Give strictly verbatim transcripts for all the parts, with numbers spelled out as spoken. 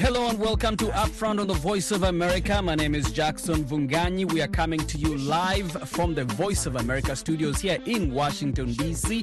Hello and welcome to Upfront on the Voice of America. My name is Jackson Vunganyi. We are coming to you live from the Voice of America studios here in Washington, D C.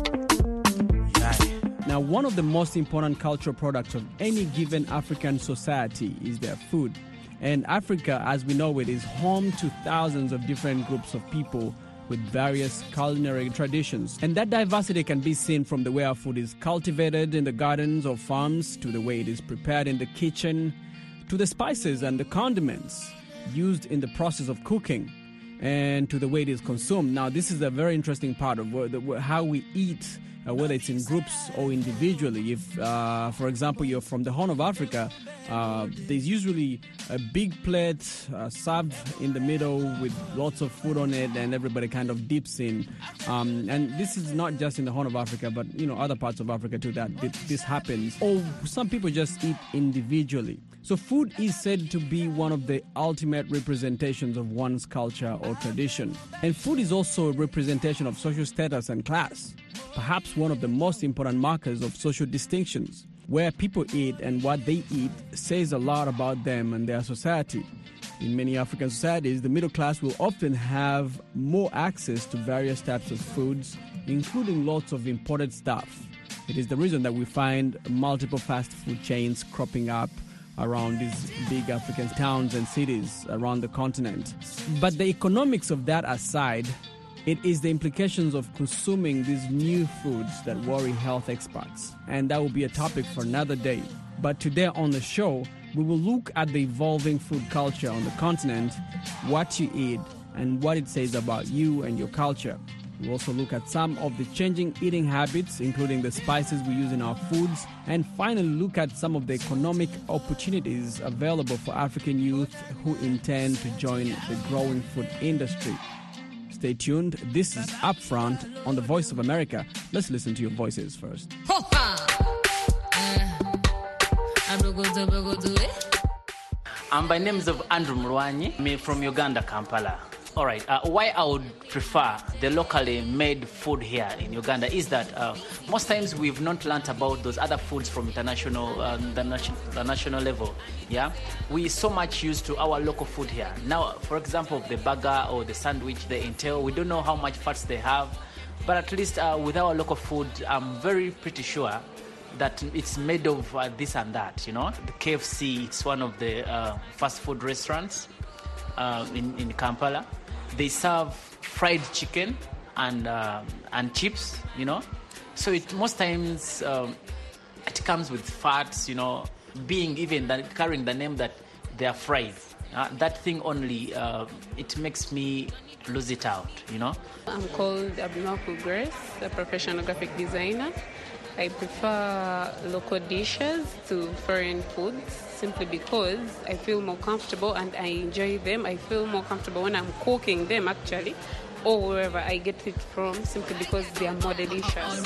Now, one of the most important cultural products of any given African society is their food. And Africa, as we know it, is home to thousands of different groups of people with various culinary traditions. And that diversity can be seen from the way our food is cultivated in the gardens or farms, to the way it is prepared in the kitchen, to the spices and the condiments used in the process of cooking, and to the way it is consumed. Now, this is a very interesting part of how we eat, Uh, whether it's in groups or individually. If, uh, for example, you're from the Horn of Africa, uh, there's usually a big plate uh, served in the middle with lots of food on it, and everybody kind of dips in. Um, and this is not just in the Horn of Africa, but you know, other parts of Africa too, that this happens. Or some people just eat individually. So food is said to be one of the ultimate representations of one's culture or tradition. And food is also a representation of social status and class, perhaps one of the most important markers of social distinctions. Where people eat and what they eat says a lot about them and their society. In many African societies, the middle class will often have more access to various types of foods, including lots of imported stuff. It is the reason that we find multiple fast food chains cropping up around these big African towns and cities around the continent. But the economics of that aside, it is the implications of consuming these new foods that worry health experts. And that will be a topic for another day. But today on the show, we will look at the evolving food culture on the continent, what you eat, and what it says about you and your culture. We'll also look at some of the changing eating habits, including the spices we use in our foods, and finally look at some of the economic opportunities available for African youth who intend to join the growing food industry. Stay tuned. This is Upfront on the Voice of America. Let's listen to your voices first. Um, by names of Andrew Mrwanyi, me from Uganda, Kampala. All right, uh, why I would prefer the locally made food here in Uganda is that uh, most times we've not learnt about those other foods from international, uh, the, nation, the national level, yeah? We so much used to our local food here. Now, for example, the burger or the sandwich they entail, we don't know how much fats they have, but at least uh, with our local food, I'm very pretty sure that it's made of uh, this and that, you know? The K F C, it's one of the uh, fast food restaurants uh, in, in Kampala. They serve fried chicken and uh, and chips, you know. So it most times um, it comes with fats, you know, being even that, carrying the name that they are fried. Uh, that thing only, uh, it makes me lose it out, you know. I'm called Abimaku Grace, a professional graphic designer. I prefer local dishes to foreign foods simply because I feel more comfortable and I enjoy them. I feel more comfortable when I'm cooking them, actually, or wherever I get it from, simply because they are more delicious.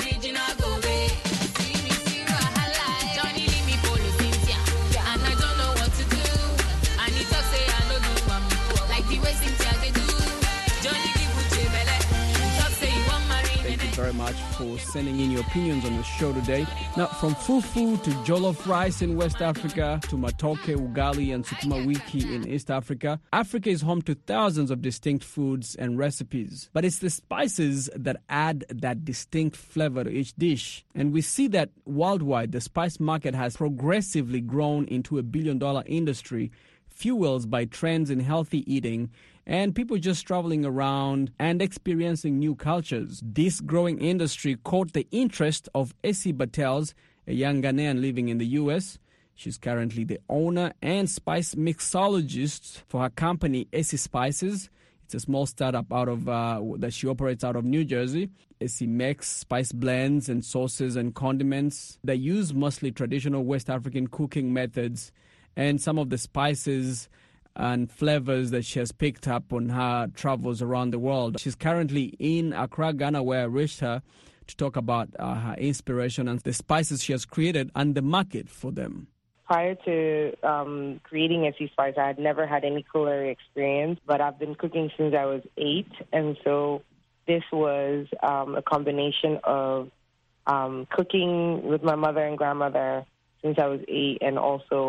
Very much for sending in your opinions on the show today. Now, from fufu to jollof rice in West Africa to matoke, ugali, and sukuma wiki in East Africa, Africa is home to thousands of distinct foods and recipes. But it's the spices that add that distinct flavor to each dish. And we see that worldwide, the spice market has progressively grown into a billion-dollar industry, fueled by trends in healthy eating and people just traveling around and experiencing new cultures. This growing industry caught the interest of Essie Battels, a young Ghanaian living in the U S. She's currently the owner and spice mixologist for her company, Essie Spices. It's a small startup out of uh, that she operates out of New Jersey. Essie makes spice blends and sauces and condiments that use mostly traditional West African cooking methods, and some of the spices and flavors that she has picked up on her travels around the world. She's currently in Accra, Ghana, where I reached her to talk about uh, her inspiration and the spices she has created and the market for them. Prior to um, creating Essie Spice, I had never had any culinary experience, but I've been cooking since I was eight, and so this was um, a combination of um, cooking with my mother and grandmother since I was eight, and also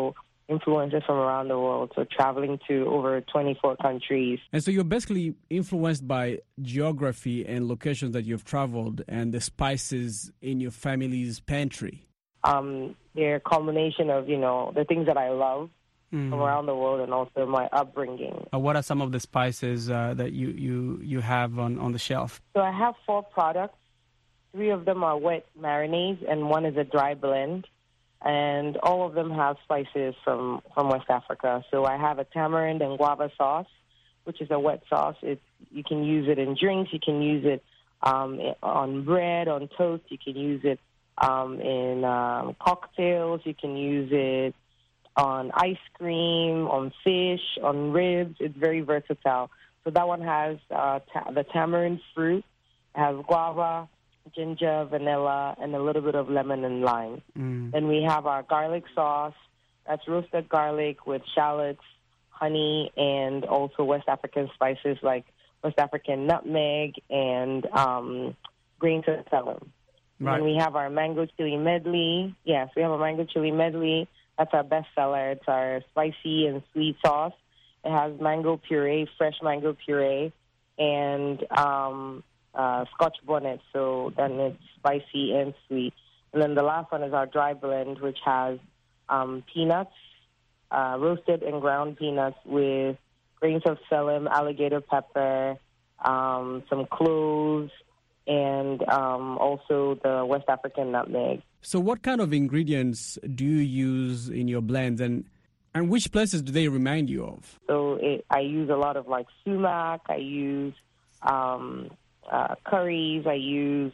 influences from around the world. So traveling to over twenty-four countries. And so you're basically influenced by geography and locations that you've traveled and the spices in your family's pantry. Um, they're a combination of, you know, the things that I love mm. from around the world and also my upbringing. Uh, what are some of the spices uh, that you, you, you have on, on the shelf? So I have four products. Three of them are wet marinades and one is a dry blend. And all of them have spices from, from West Africa. So I have a tamarind and guava sauce, which is a wet sauce. It's, you can use it in drinks. You can use it um, on bread, on toast. You can use it um, in um, cocktails. You can use it on ice cream, on fish, on ribs. It's very versatile. So that one has uh, ta- the tamarind fruit, it has guava, ginger, vanilla, and a little bit of lemon and lime. Mm. Then we have our garlic sauce. That's roasted garlic with shallots, honey, and also West African spices like West African nutmeg and um, grains of celery. Right. And we have our mango chili medley. Yes, we have a mango chili medley. That's our best seller. It's our spicy and sweet sauce. It has mango puree, fresh mango puree, and um, uh, Scotch bonnet. So then it's spicy and sweet. And then the last one is our dry blend, which has um, peanuts, uh, roasted and ground peanuts with grains of psyllium, alligator pepper, um, some cloves, and um, also the West African nutmeg. So what kind of ingredients do you use in your blends, and and which places do they remind you of? So it, I use a lot of like sumac, I use um, uh, curries, I use,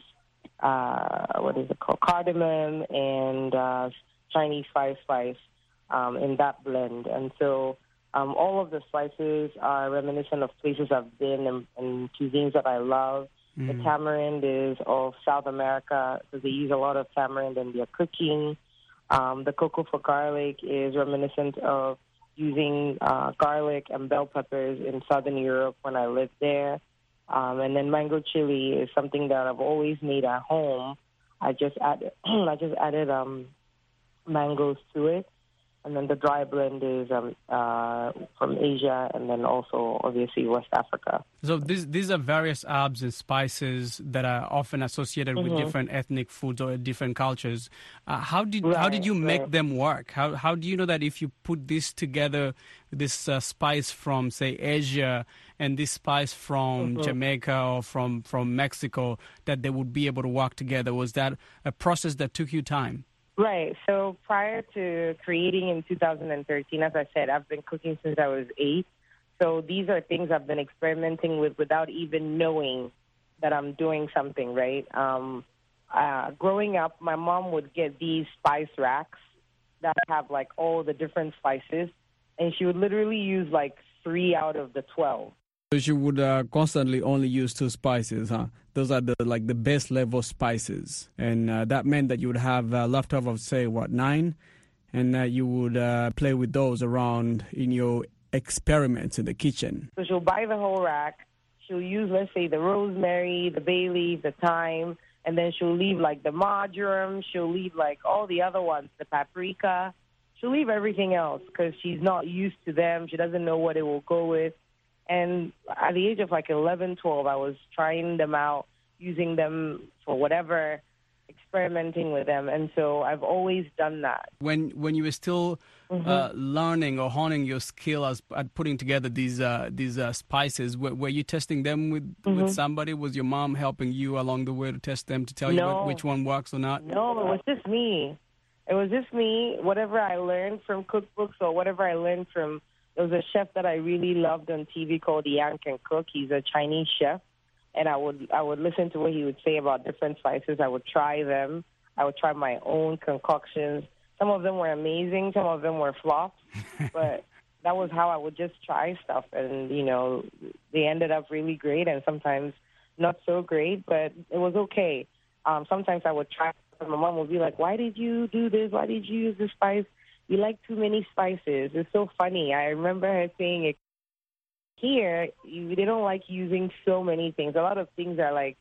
uh, what is it called, cardamom, and uh, Chinese five spice um, in that blend. And so um, all of the spices are reminiscent of places I've been and, and cuisines that I love. Mm. The tamarind is of South America, so they use a lot of tamarind in their cooking. Um, the cocoa for garlic is reminiscent of using uh, garlic and bell peppers in Southern Europe when I lived there. Um, and then mango chili is something that I've always made at home. I just added, I just added um, mangoes to it. And then the dry blend is um, uh, from Asia and then also, obviously, West Africa. So these these are various herbs and spices that are often associated mm-hmm. with different ethnic foods or different cultures. Uh, how did right, how did you make right. them work? How how do you know that if you put this together, this uh, spice from, say, Asia and this spice from mm-hmm. Jamaica or from, from Mexico, that they would be able to work together? Was that a process that took you time? Right. So prior to creating in two thousand thirteen, as I said, I've been cooking since I was eight. So these are things I've been experimenting with without even knowing that I'm doing something, right? Um, uh, growing up, my mom would get these spice racks that have, like, all the different spices, and she would literally use, like, three out of the twelve. So she would uh, constantly only use two spices, huh? Those are the like the base level spices, and uh, that meant that you would have uh, leftover of, say, what, nine, and uh, you would uh, play with those around in your experiments in the kitchen. So she'll buy the whole rack. She'll use, let's say, the rosemary, the bay leaf, the thyme, and then she'll leave like the marjoram. She'll leave like all the other ones, the paprika. She'll leave everything else because she's not used to them. She doesn't know what it will go with. And at the age of like eleven, twelve, I was trying them out, using them for whatever, experimenting with them. And so I've always done that. When when you were still mm-hmm. uh, learning or honing your skill as, at putting together these uh, these uh, spices, were, were you testing them with, mm-hmm. with somebody? Was your mom helping you along the way to test them, to tell no. you what, which one works or not? No, it was just me. It was just me. Whatever I learned from cookbooks or whatever I learned from... There was a chef that I really loved on T V called Yang Can Cook. He's a Chinese chef, and I would I would listen to what he would say about different spices. I would try them. I would try my own concoctions. Some of them were amazing. Some of them were flops, but that was how I would just try stuff, and you know, they ended up really great, and sometimes not so great, but it was okay. Um, sometimes I would try, and my mom would be like, "Why did you do this? Why did you use this spice? You like too many spices." It's so funny. I remember her saying it. Here, you, they don't like using so many things. A lot of things are like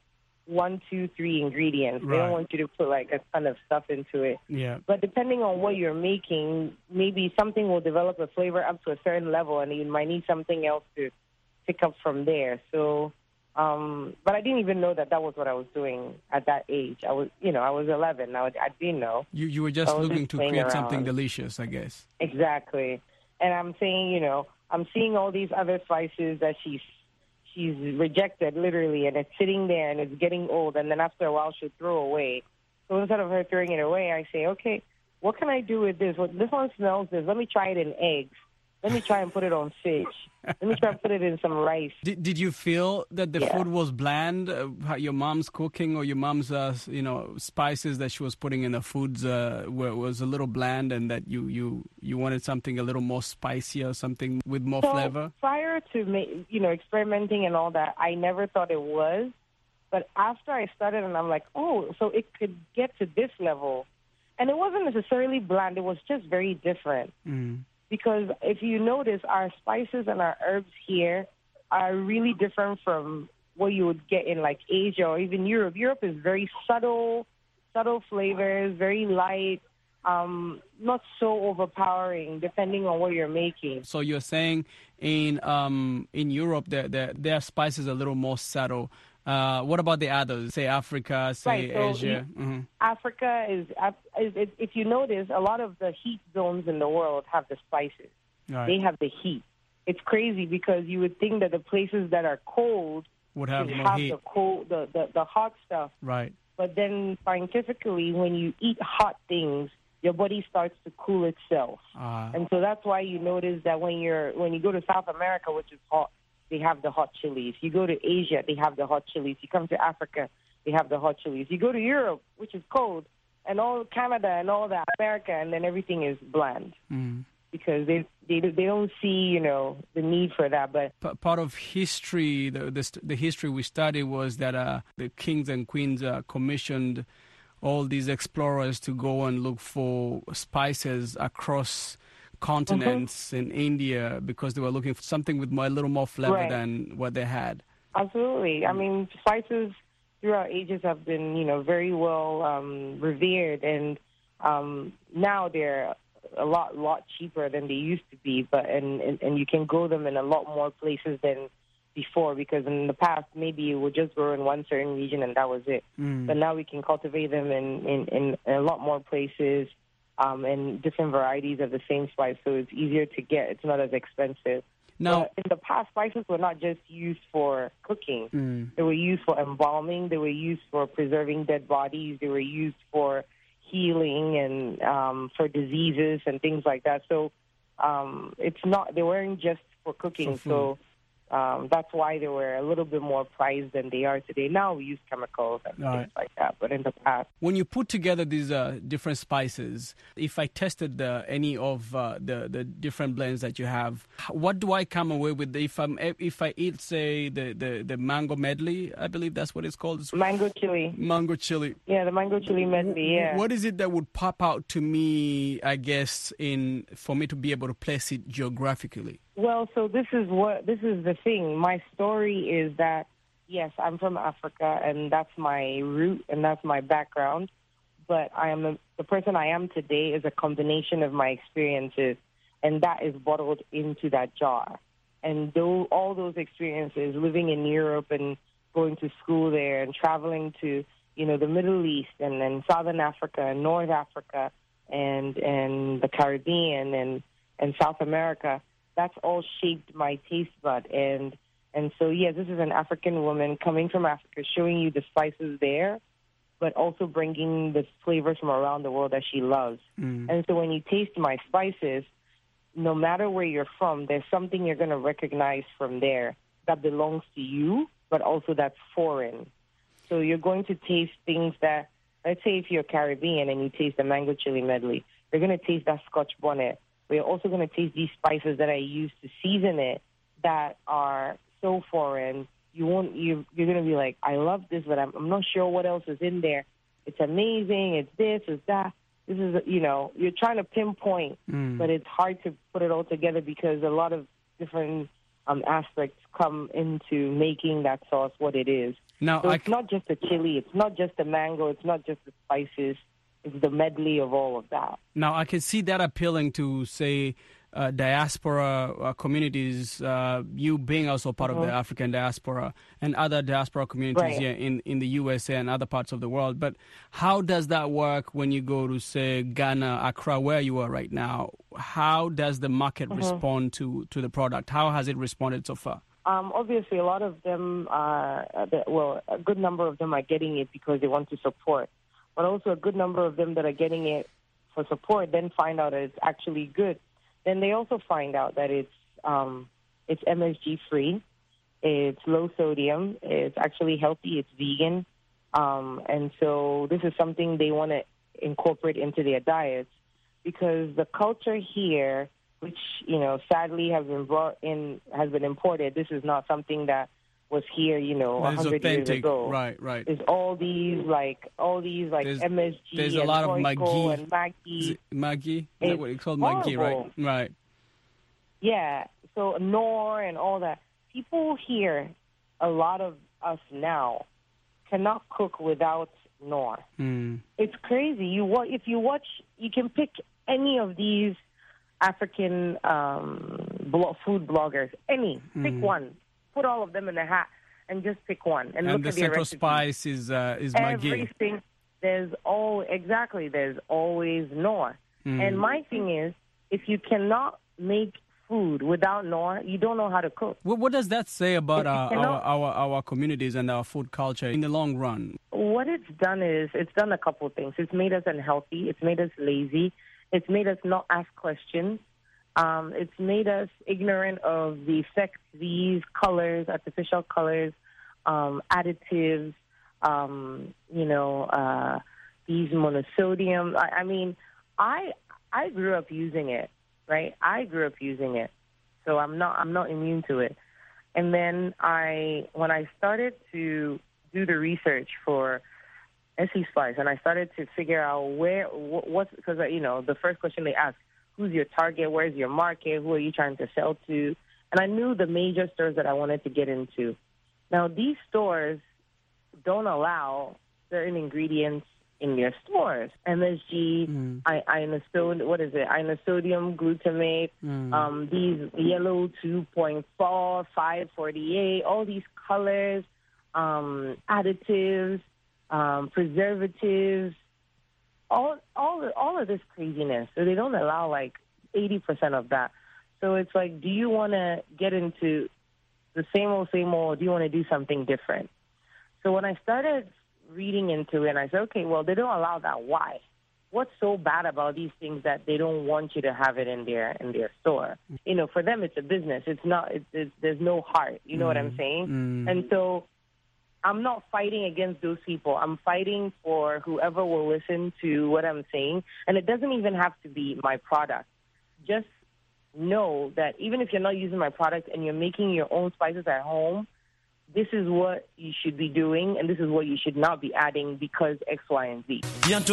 one, two, three ingredients. They Right. don't want you to put like a ton of stuff into it. Yeah. But depending on what you're making, maybe something will develop a flavor up to a certain level, and you might need something else to pick up from there. So, um, but I didn't even know that that was what I was doing at that age. I was, you know, I was eleven. I, was, I didn't know. You you were just I was looking just to playing create something around. delicious, I guess. Exactly. And I'm saying, you know, I'm seeing all these other spices that she's she's rejected, literally, and it's sitting there and it's getting old, and then after a while she'll throw away. So instead of her throwing it away, I say, okay, what can I do with this? Well, this one smells this. Let me try it in eggs. Let me try and put it on fish. Let me try and put it in some rice. Did Did you feel that the Yeah. food was bland? Uh, how your mom's cooking or your mom's, uh, you know, spices that she was putting in the foods uh, were was a little bland, and that you, you, you wanted something a little more spicier, something with more So flavor? prior to ma- you know experimenting and all that, I never thought it was. But after I started, and I'm like, oh, so it could get to this level, and it wasn't necessarily bland. It was just very different. Mm. Because if you notice, our spices and our herbs here are really different from what you would get in like Asia or even Europe. Europe is very subtle, subtle flavors, very light, um, not so overpowering depending on what you're making. So you're saying in um, in Europe, their, their, their spices are a little more subtle. Uh, what about the others? Say Africa, say Right, so Asia. you- hmm Africa is, is, is, if you notice, a lot of the heat zones in the world have the spices. Right. They have the heat. It's crazy because you would think that the places that are cold Would have should more have heat. the cold, the, the, the hot stuff. Right. But then scientifically, when you eat hot things, your body starts to cool itself. Ah. And so that's why you notice that when you're when you go to South America, which is hot, they have the hot chilies. You go to Asia, they have the hot chilies. You come to Africa, they have the hot chilies. You go to Europe, which is cold, and all Canada and all that, America, and then everything is bland Mm. because they they they don't see, you know, the need for that. But P- part of history, the, the st- the history we studied was that uh, the kings and queens uh, commissioned all these explorers to go and look for spices across continents in India because they were looking for something with more, a little more flavor Right. than what they had. absolutely, I mean, spices throughout ages have been, you know, very well um, revered, and um, now they're a lot, lot cheaper than they used to be. But and, and and you can grow them in a lot more places than before, because in the past maybe it would just grow in one certain region and that was it. Mm. But now we can cultivate them in in, in a lot more places, um, and different varieties of the same spice, so it's easier to get. It's not as expensive. Now, But in the past, spices were not just used for cooking. Mm. They were used for embalming. They were used for preserving dead bodies. They were used for healing and um, for diseases and things like that. So um, it's not. They weren't just for cooking. For so um, that's why they were a little bit more prized than they are today. Now we use chemicals and All things right. like that. But in the past, when you put together these uh, different spices, if I tested uh, any of uh, the the different blends that you have, h- what do I come away with? If I'm if I eat, say, the, the, the mango medley, I believe that's what it's called. It's mango chili. mango chili. Yeah, the mango chili medley. Yeah. What is it that would pop out to me, I guess, in for me to be able to place it geographically? Well, so this is what this is the thing. My story is that yes, I'm from Africa, and that's my root and that's my background. But I am a, the person I am today is a combination of my experiences, and that is bottled into that jar. And though all those experiences, living in Europe and going to school there, and traveling to you know the Middle East and then Southern Africa and North Africa and and the Caribbean and and South America. That's all shaped my taste bud. And and so, yeah, this is an African woman coming from Africa, showing you the spices there, but also bringing the flavors from around the world that she loves. Mm. And so when you taste my spices, no matter where you're from, there's something you're going to recognize from there that belongs to you, but also that's foreign. So you're going to taste things that, let's say if you're Caribbean and you taste the mango chili medley, you're going to taste that Scotch bonnet. But you're also going to taste these spices that I use to season it that are so foreign. You won't. You, you're going to be like, I love this, but I'm, I'm not sure what else is in there. It's amazing. It's this. It's that. This is, you know, you're trying to pinpoint, Mm. but it's hard to put it all together because a lot of different um, aspects come into making that sauce what it is. Now, so I it's not just the chili, it's not just the mango, it's not just the spices, it's the medley of all of that. Now, I can see that appealing to, say, uh, diaspora uh, communities, uh, you being also part mm-hmm. of the African diaspora and other diaspora communities right. here in, in the U S A and other parts of the world. But how does that work when you go to, say, Ghana, Accra, where you are right now? How does the market mm-hmm. respond to, to the product? How has it responded so far? Um, obviously, a lot of them, uh, well, a good number of them are getting it because they want to support. But also a good number of them that are getting it for support then find out that it's actually good. Then they also find out that it's um, it's M S G free, it's low sodium, it's actually healthy, it's vegan. Um, and so this is something they want to incorporate into their diets because the culture here, which, you know, sadly has been brought in, has been imported, this is not something that was here, you know, a hundred years ago. Right, right. There's all these like all these like there's, M S G there's and a lot of Royco and Maggi. Maggi? Is that what it's called? Maggi, right? Right. Yeah. So Knorr and all that. People here, a lot of us now, cannot cook without Knorr. Mm. It's crazy. You wa- if you watch, you can pick any of these African um, blo- food bloggers. Any. Mm. Pick one. Put all of them in a hat and just pick one and, and look the at their central recipe. spice is uh, is Maggi. Everything. There's all exactly. There's always Knorr. Mm. And my thing is, if you cannot make food without Knorr, you don't know how to cook. What, what does that say about our, cannot, our, our our communities and our food culture in the long run? What it's done is it's done a couple of things. It's made us unhealthy. It's made us lazy. It's made us not ask questions. Um, it's made us ignorant of the effects these colors, artificial colors, um, additives, um, you know, uh, these monosodium. I, I mean, I I grew up using it, right? I grew up using it, so I'm not I'm not immune to it. And then I, when I started to do the research for Essie Spice, and I started to figure out where what, what's because you know the first question they ask. Who's your target? Where's your market? Who are you trying to sell to? And I knew the major stores that I wanted to get into. Now, these stores don't allow certain ingredients in their stores. M S G, mm. inosodium, what is it? Inosodium glutamate, mm. um, these yellow two point four, five forty-eight, all these colors, um, additives, um, preservatives, all all all of this craziness. So they don't allow like eighty percent of that. So it's like, do you want to get into the same old, same old, or do you want to do something different? So when I started reading into it, and I said, okay, well, they don't allow that. Why? What's so bad about these things that they don't want you to have it in their in their store? You know, for them, it's a business. It's not. It's, it's, there's no heart. You know mm. what I'm saying? Mm. And so I'm not fighting against those people. I'm fighting for whoever will listen to what I'm saying. And it doesn't even have to be my product. Just know that even if you're not using my product and you're making your own spices at home, this is what you should be doing and this is what you should not be adding because X, Y, and Z.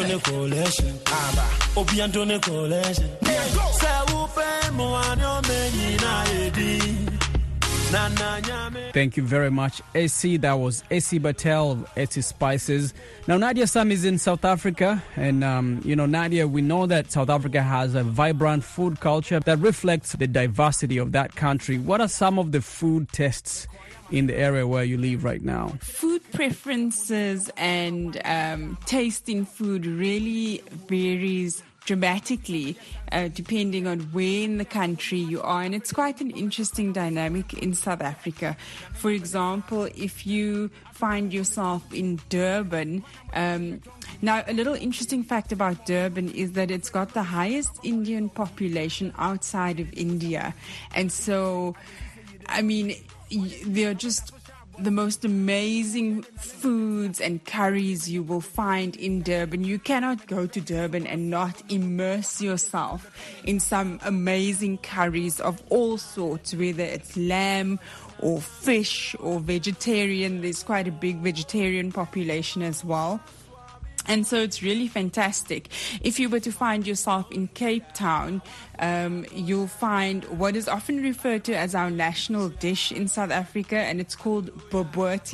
Thank you very much, Essie. That was Essie Batel of Essie Spices. Now, Nadia Sam is in South Africa. And, um, you know, Nadia, we know that South Africa has a vibrant food culture that reflects the diversity of that country. What are some of the food tastes in the area where you live right now? Food preferences and um, tasting food really varies dramatically uh, depending on where in the country you are, and it's quite an interesting dynamic in South Africa. For example, if you find yourself in Durban, um, now a little interesting fact about Durban is that it's got the highest Indian population outside of India, and so I mean they're just the most amazing foods and curries you will find in Durban. You cannot go to Durban and not immerse yourself in some amazing curries of all sorts, whether it's lamb or fish or vegetarian. There's quite a big vegetarian population as well. And so it's really fantastic. If you were to find yourself in Cape Town, um, you'll find what is often referred to as our national dish in South Africa, and it's called bobotie.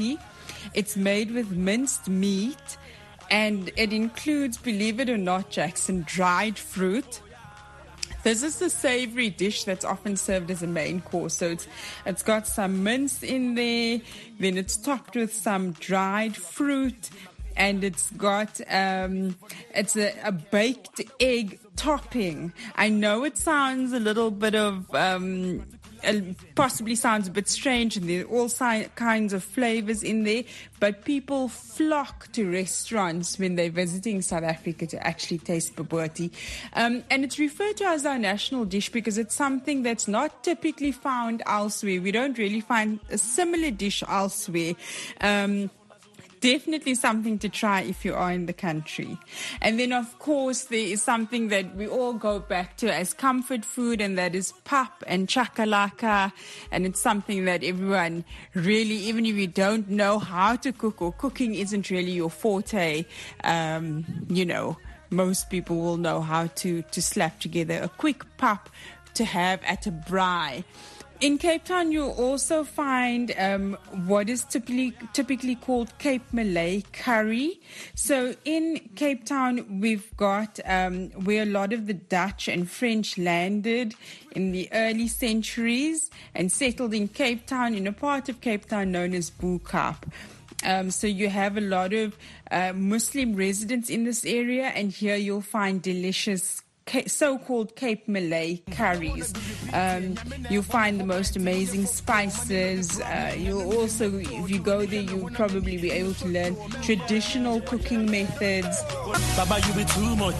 It's made with minced meat, and it includes, believe it or not, Jackson, dried fruit. This is a savory dish that's often served as a main course. So it's it's got some mince in there, then it's topped with some dried fruit, and it's got um, it's a, a baked egg topping. I know it sounds a little bit of um, possibly sounds a bit strange, and there are all si- kinds of flavors in there, but people flock to restaurants when they're visiting South Africa to actually taste bobotie. Um, and it's referred to as our national dish because it's something that's not typically found elsewhere. We don't really find a similar dish elsewhere. Um, Definitely something to try if you are in the country. And then, of course, there is something that we all go back to as comfort food, and that is pap and chakalaka. And it's something that everyone really, even if you don't know how to cook or cooking isn't really your forte, um, you know, most people will know how to, to slap together a quick pap to have at a braai. In Cape Town, you'll also find um, what is typically typically called Cape Malay curry. So in Cape Town, we've got um, where a lot of the Dutch and French landed in the early centuries and settled in Cape Town, in a part of Cape Town known as Bo Kaap. Um, so you have a lot of uh, Muslim residents in this area, and here you'll find delicious so-called Cape Malay curries. Um, you'll find the most amazing spices. Uh, you'll also, if you go there, you'll probably be able to learn traditional cooking methods. Baba, you be too much.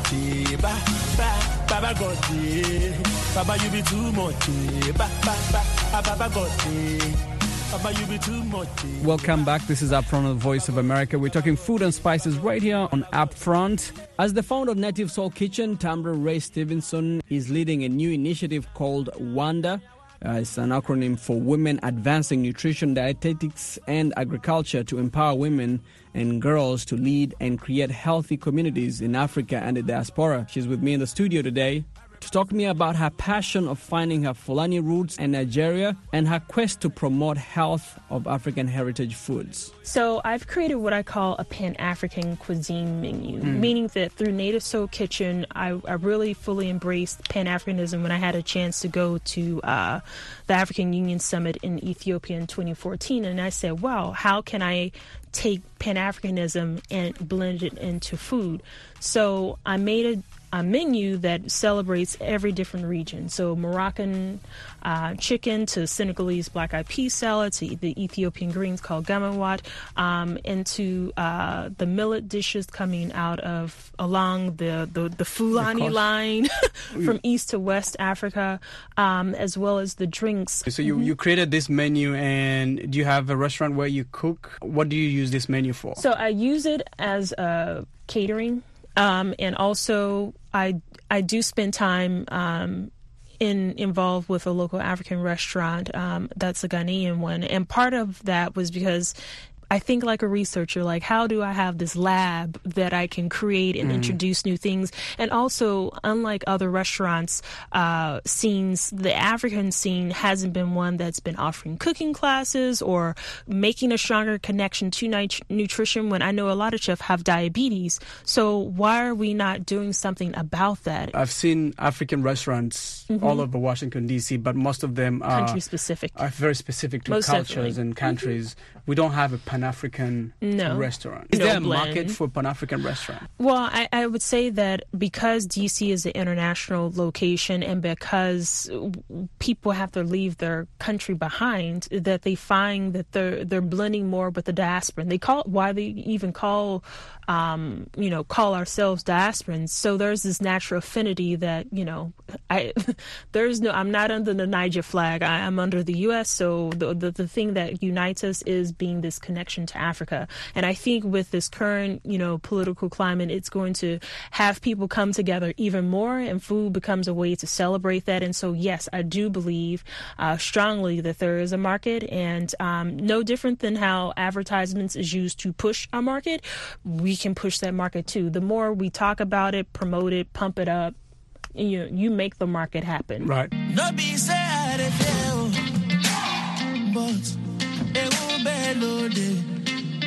Baba got it. Baba, you be too much. Baba got it. Welcome back. This is Upfront on the Voice of America. We're talking food and spices right here on Upfront. As the founder of Native Soul Kitchen, Tamra Ray Stevenson is leading a new initiative called WANDA. Uh, it's an acronym for Women Advancing Nutrition, Dietetics and Agriculture to empower women and girls to lead and create healthy communities in Africa and the diaspora. She's with me in the studio today to talk to me about her passion of finding her Fulani roots in Nigeria and her quest to promote health of African heritage foods. So I've created what I call a Pan-African cuisine menu, mm. meaning that through Native Soul Kitchen, I, I really fully embraced Pan-Africanism when I had a chance to go to uh, the African Union Summit in Ethiopia in twenty fourteen. And I said, wow, how can I take Pan-Africanism and blend it into food? So I made a a menu that celebrates every different region. So Moroccan uh, chicken to Senegalese black-eyed pea salad to the Ethiopian greens called gamawat, um, and to uh, the millet dishes coming out of along the, the, the Fulani line from east to west Africa, um, as well as the drinks. So you, mm-hmm. you created this menu, and do you have a restaurant where you cook? What do you use this menu for? So I use it as a catering. Um, and also, I I do spend time um, in involved with a local African restaurant um, that's a Ghanaian one. And part of that was because I think like a researcher, like how do I have this lab that I can create and mm. introduce new things? And also, unlike other restaurants uh, scenes, the African scene hasn't been one that's been offering cooking classes or making a stronger connection to nit- nutrition when I know a lot of chefs have diabetes. So why are we not doing something about that? I've seen African restaurants mm-hmm. all over Washington, D C, but most of them are, country specific. are very specific to most cultures definitely. And countries. Mm-hmm. We don't have a Pan-African no. restaurant. Is no there a blend. market for Pan-African restaurant? Well, I, I would say that because D C is an international location and because people have to leave their country behind, that they find that they're they're blending more with the diaspora. And they call why they even call um, you know call ourselves diasporans. So there's this natural affinity that you know I there's no I'm not under the Niger flag. I, I'm under the U S. So the, the the thing that unites us is being this connection to Africa. And I think with this current, you know, political climate, it's going to have people come together even more, and food becomes a way to celebrate that. And so, yes, I do believe uh, strongly that there is a market, and um, no different than how advertisements is used to push a market, we can push that market too. The more we talk about it, promote it, pump it up, you you make the market happen. Right. No be sad if you, but it will be loaded.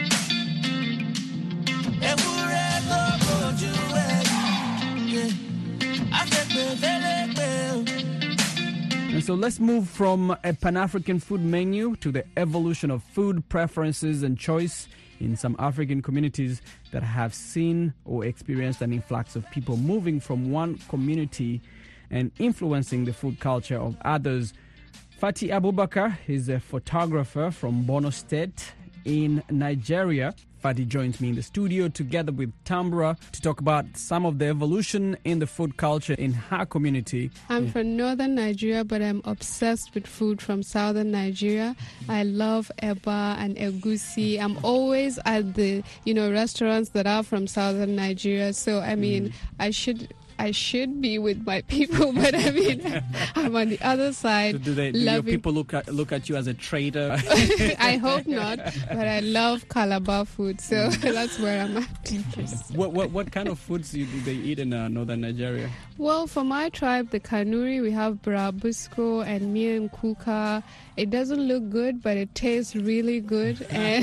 hold you well. Yeah. I said, very well. And so let's move from a Pan-African food menu to the evolution of food preferences and choice in some African communities that have seen or experienced an influx of people moving from one community and influencing the food culture of others. Fatih Abubakar is a photographer from Borno State in Nigeria. Fatih joins me in the studio together with Tambra to talk about some of the evolution in the food culture in her community. I'm from northern Nigeria, but I'm obsessed with food from southern Nigeria. I love eba and egusi. I'm always at the, you know, restaurants that are from southern Nigeria. So, I mean, mm. I should... I should be with my people, but I mean, I'm on the other side. So do they, do your people look at, look at you as a traitor? I hope not, but I love Calabar food, so that's where I'm at. What, what what kind of foods do they eat in uh, northern Nigeria? Well, for my tribe, the Kanuri, we have Brabusco and Mian Kuka. It doesn't look good, but it tastes really good. And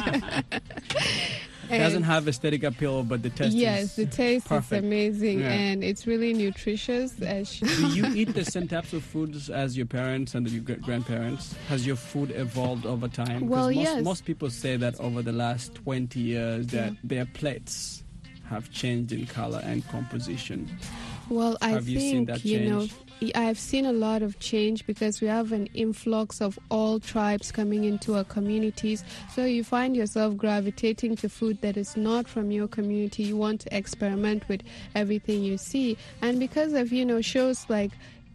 it doesn't have aesthetic appeal, but the taste yes, is the taste perfect. is amazing, yeah. and it's really nutritious. Do you eat the same types of foods as your parents and your grandparents? Has your food evolved over time? Well, most, yes. Most people say that over the last twenty years that yeah. their plates have changed in color and composition. Well, I have think, you, seen that you know, change? I've seen a lot of change because we have an influx of all tribes coming into our communities. So you find yourself gravitating to food that is not from your community. You want to experiment with everything you see. And because of, you know, shows like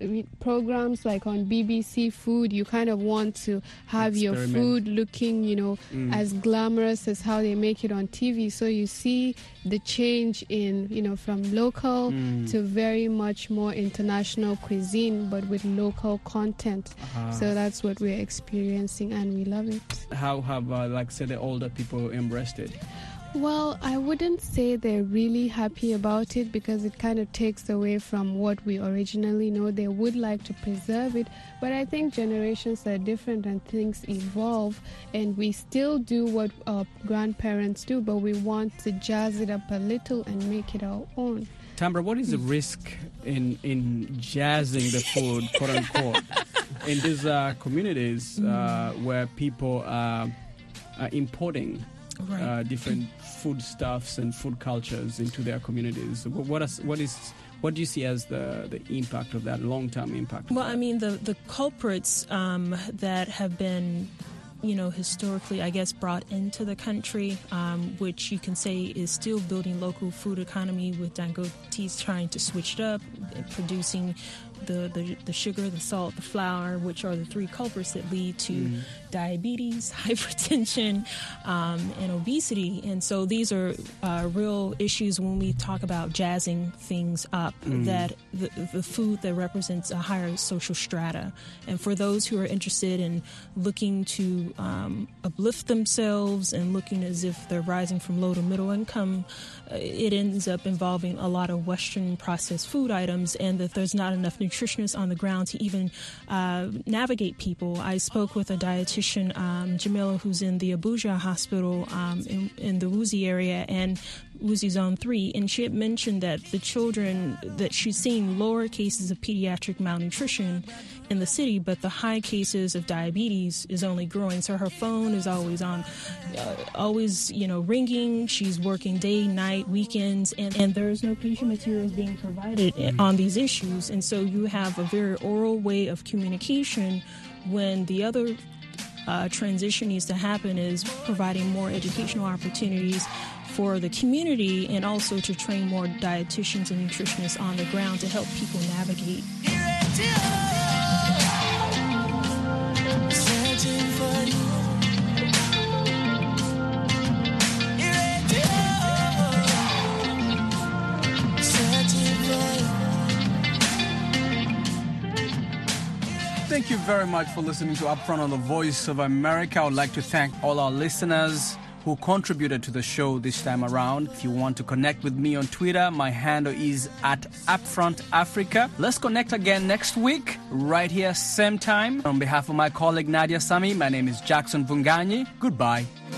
programs like on B B C Food, you kind of want to have Experiment. your food looking, you know, mm. as glamorous as how they make it on T V. So you see the change in, you know, from local mm. to very much more international cuisine, but with local content. Uh-huh. So that's what we're experiencing, and we love it. How have, uh, like, say, the older people embraced it? Well, I wouldn't say they're really happy about it because it kind of takes away from what we originally know. They would like to preserve it, but I think generations are different and things evolve, and we still do what our grandparents do, but we want to jazz it up a little and make it our own. Tambra, what is the risk in, in jazzing the food, quote unquote, in these uh, communities uh, where people are, are importing Right. Uh, different foodstuffs and food cultures into their communities? What is, what is, what do you see as the, the impact of that, long-term impact? Well, I mean, the, the culprits um, that have been, you know, historically, I guess, brought into the country, um, which you can say is still building local food economy with Dangote's trying to switch it up, producing the, the, the sugar, the salt, the flour, which are the three culprits that lead to mm. diabetes, hypertension, um, and obesity. And so these are uh, real issues when we talk about jazzing things up, mm. that the, the food that represents a higher social strata. And for those who are interested in looking to um, uplift themselves and looking as if they're rising from low to middle income, uh, it ends up involving a lot of Western processed food items, and that there's not enough nutritionists on the ground to even uh, navigate people. I spoke with a dietitian, um, Jamila, who's in the Abuja hospital um, in, in the Wuzi area and Wuzi Zone three, and she had mentioned that the children, that she's seeing lower cases of pediatric malnutrition in the city, but the high cases of diabetes is only growing. So her phone is always on, uh, always, you know, ringing. She's working day, night, weekends, and, and there's no patient materials being provided mm-hmm. on these issues. And so you have a very oral way of communication when the other uh, transition needs to happen is providing more educational opportunities for the community and also to train more dietitians and nutritionists on the ground to help people navigate. Thank you very much for listening to Upfront on the Voice of America. I would like to thank all our listeners who contributed to the show this time around. If you want to connect with me on Twitter, my handle is at Upfront Africa. Let's connect again next week, right here, same time. On behalf of my colleague Nadia Sami, my name is Jackson Vunganyi. Goodbye.